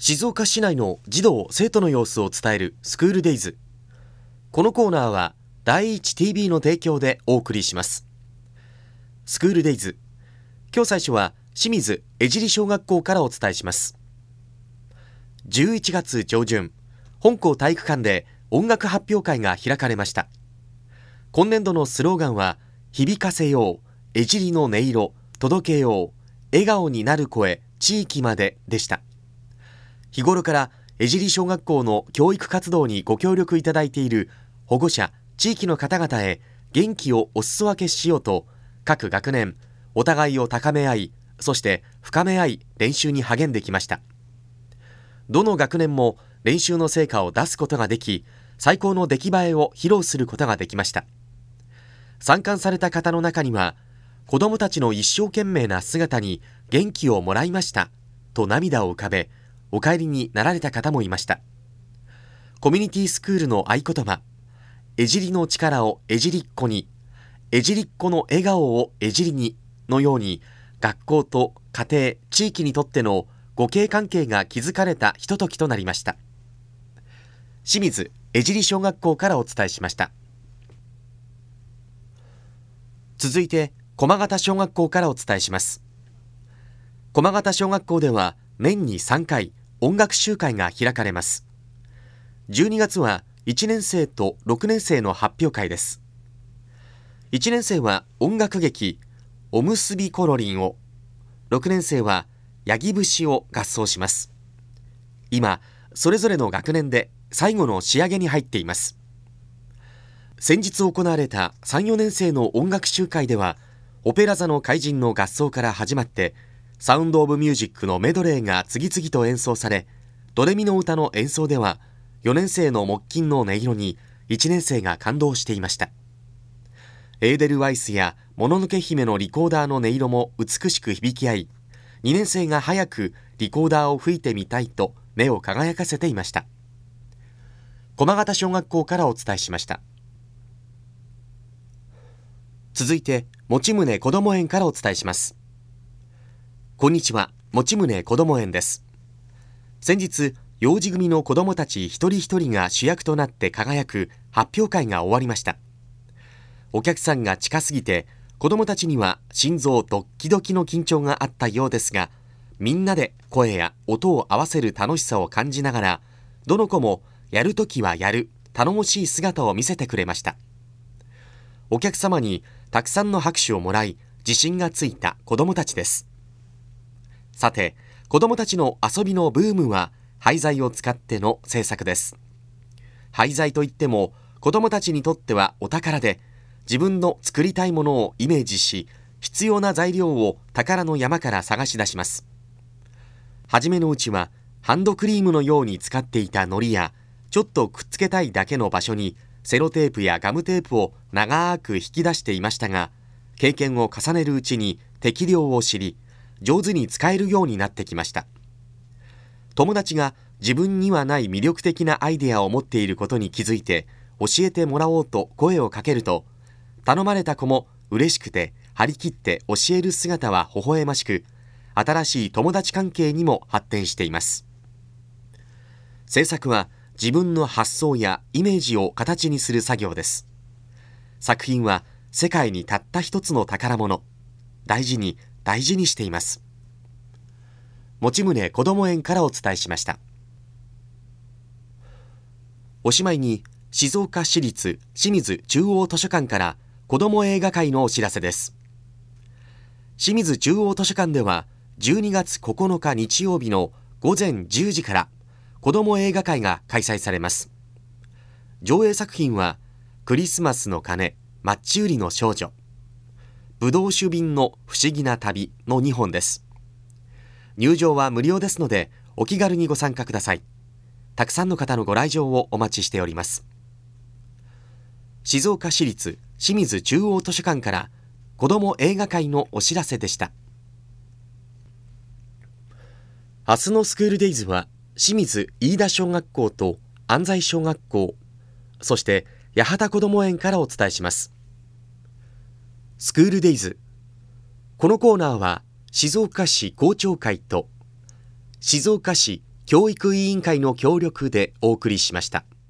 静岡市内の児童生徒の様子を伝えるスクールデイズ。このコーナーは第一 TV の提供でお送りします。スクールデイズ、今日最初は清水江尻小学校からお伝えします。11月上旬、本校体育館で音楽発表会が開かれました。今年度のスローガンは、響かせよう江尻の音色届けよう笑顔になる声地域まででした。日頃から江尻小学校の教育活動にご協力いただいている保護者、地域の方々へ元気をお裾分けしようと、各学年お互いを高め合い、そして深め合い練習に励んできました。どの学年も練習の成果を出すことができ、最高の出来栄えを披露することができました。参観された方の中には、子どもたちの一生懸命な姿に元気をもらいましたと涙を浮かべ、お帰りになられた方もいました。コミュニティスクールの合言葉、江尻の力を江尻っ子に、江尻っ子の笑顔を江尻にのように、学校と家庭、地域にとっての互恵関係が築かれたひとときとなりました。清水江尻小学校からお伝えしました。続いて駒形小学校からお伝えします。駒形小学校では年に3回音楽集会が開かれます。12月は1年生と6年生の発表会です。1年生は音楽劇おむすびころりんを、6年生はヤギ節を合奏します。今それぞれの学年で最後の仕上げに入っています。先日行われた3、4年生の音楽集会では、オペラ座の怪人の合奏から始まって、サウンドオブミュージックのメドレーが次々と演奏され、ドレミの歌の演奏では、4年生の木琴の音色に1年生が感動していました。エーデルワイスやもののけ姫のリコーダーの音色も美しく響き合い、2年生が早くリコーダーを吹いてみたいと目を輝かせていました。駒形小学校からお伝えしました。続いて用宗こども園からお伝えします。こんにちは、用宗こども園です。先日、幼児組の子どもたち一人一人が主役となって輝く発表会が終わりました。お客さんが近すぎて、子どもたちには心臓ドッキドキの緊張があったようですが、みんなで声や音を合わせる楽しさを感じながら、どの子もやるときはやる頼もしい姿を見せてくれました。お客様にたくさんの拍手をもらい、自信がついた子どもたちです。さて、子どもたちの遊びのブームは廃材を使っての制作です。廃材といっても子どもたちにとってはお宝で、自分の作りたいものをイメージし、必要な材料を宝の山から探し出します。はじめのうちはハンドクリームのように使っていた糊や、ちょっとくっつけたいだけの場所にセロテープやガムテープを長く引き出していましたが、経験を重ねるうちに適量を知り、上手に使えるようになってきました。友達が自分にはない魅力的なアイデアを持っていることに気づいて、教えてもらおうと声をかけると、頼まれた子も嬉しくて張り切って教える姿は微笑ましく、新しい友達関係にも発展しています。制作は自分の発想やイメージを形にする作業です。作品は世界にたった一つの宝物、大事に大事にしています。用宗こども園からお伝えしました。おしまいに、静岡市立清水中央図書館から子ども映画会のお知らせです。清水中央図書館では、12月9日日曜日の午前10時から子ども映画会が開催されます。上映作品は、クリスマスの鐘、マッチ売りの少女、ぶどう酒瓶の不思議な旅の2本です。入場は無料ですので、お気軽にご参加ください。たくさんの方のご来場をお待ちしております。静岡市立清水中央図書館から子ども映画会のお知らせでした。明日のスクールデイズは、清水飯田小学校と安西小学校、そして八幡こども園からお伝えします。スクールデイズ。このコーナーは静岡市校長会と静岡市教育委員会の協力でお送りしました。